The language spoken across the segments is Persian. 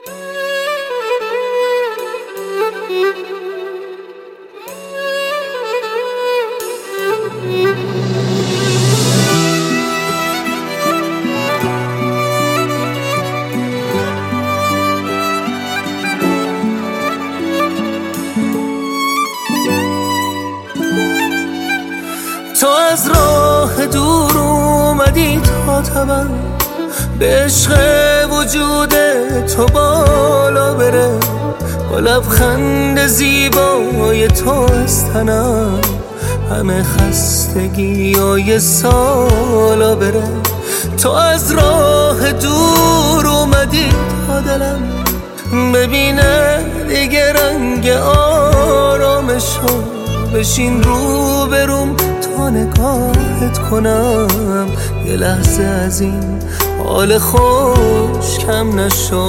تو از راه دور اومدی تا تبم، به عشق وجود تو بالا بره، با لبخند زیبای تو از تنم همه خستگیای سالا بره. تو از راه دور اومدی تا دلم ببینه دیگه رنگ آرامشو، بشین رو بروم تا نگاهت کنم، یه لحظه از این حال خوش کم نشو.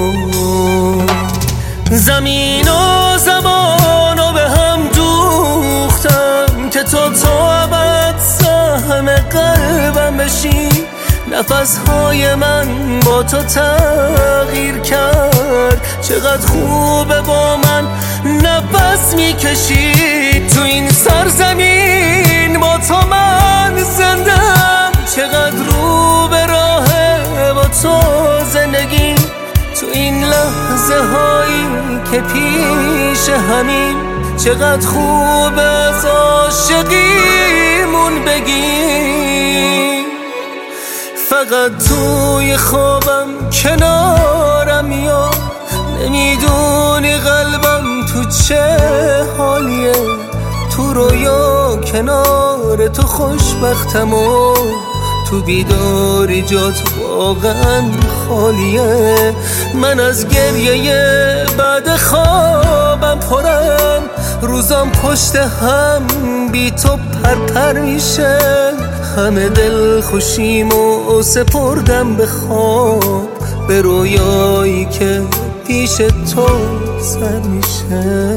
زمین و زمانو به هم دوختم که تو ابد سهم قلبم بشی، نفسهای من با تو تغییر کرد، چقدر خوبه با من نفس میکشی، تو این سرزمین با تو من زندم، چقدر رو به راهه با تو زندگی، تو این لحظه هایی که پیش همین، چقدر خوب از عاشقیمون بگی. فقط توی خوابم کنارم میاد، نمیدونی قلبم تو چه حالیه، تو رویا کنار تو خوشبختم و تو بیداری جات واقعا خالیه. من از گریه بعد خوابم پرم، روزام پشت هم بی تو پرپر میشه، همه دل خوشیمو سپردم به خواب، به رویایی که پیش تو سر میشه.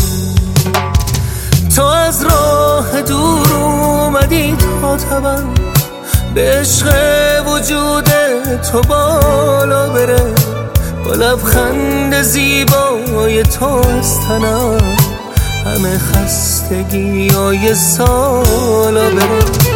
تو از راه دور اومدی تا تبم، به عشق وجود تو بالا بره، با لبخند زیبای تو از تنم همه خستگیای سالا بره.